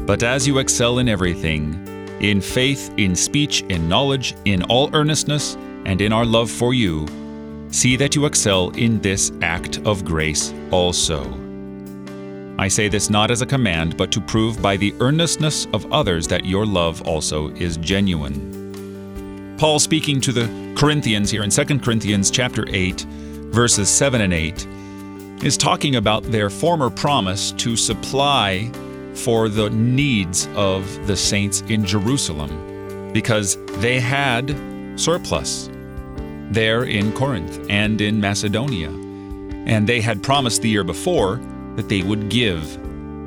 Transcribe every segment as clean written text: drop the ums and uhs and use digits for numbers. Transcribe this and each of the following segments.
But as you excel in everything, in faith, in speech, in knowledge, in all earnestness, and in our love for you, see that you excel in this act of grace also. I say this not as a command, but to prove by the earnestness of others that your love also is genuine. Paul, speaking to the Corinthians here in 2 Corinthians chapter 8, verses 7 and 8, is talking about their former promise to supply for the needs of the saints in Jerusalem, because they had surplus there in Corinth and in Macedonia. And they had promised the year before that they would give.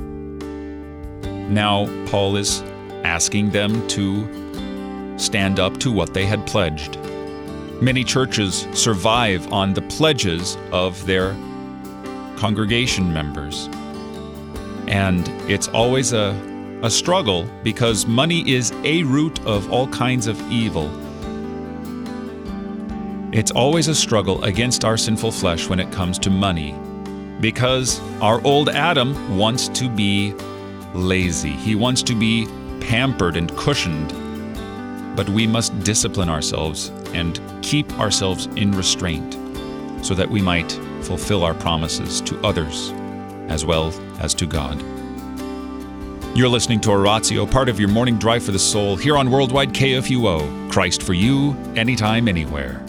Now, Paul is asking them to stand up to what they had pledged. Many churches survive on the pledges of their congregation members. And it's always a struggle, because money is a root of all kinds of evil. It's always a struggle against our sinful flesh when it comes to money, because our old Adam wants to be lazy. He wants to be pampered and cushioned. But we must discipline ourselves and keep ourselves in restraint so that we might fulfill our promises to others as well as to God. You're listening to Oratio, part of your morning drive for the soul, here on Worldwide KFUO. Christ for you, anytime, anywhere.